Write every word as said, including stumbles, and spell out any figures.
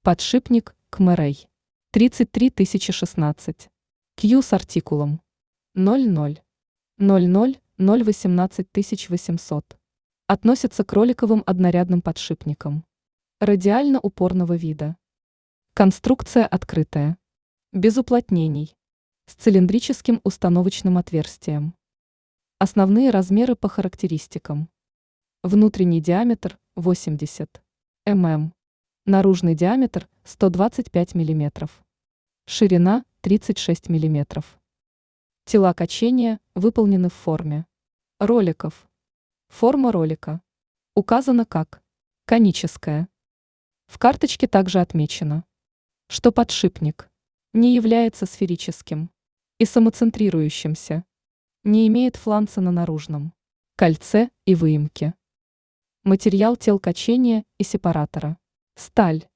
Подшипник Кмерей. тридцать три тысячи шестнадцать. Q с артикулом ноль ноль ноль ноль ноль восемнадцать тысяч восемьсот. Относится к роликовым однорядным подшипникам. Радиально-упорного вида. Конструкция открытая. Без уплотнений. С цилиндрическим установочным отверстием. Основные размеры по характеристикам. Внутренний диаметр восемьдесят миллиметров. Наружный диаметр сто двадцать пять миллиметров. Ширина тридцать шесть миллиметров. Тела качения выполнены в форме роликов. Форма ролика указана как коническая. В карточке также отмечено, что подшипник не является сферическим и самоцентрирующимся, не имеет фланца на наружном кольце и выемке. Материал тел качения и сепаратора – сталь.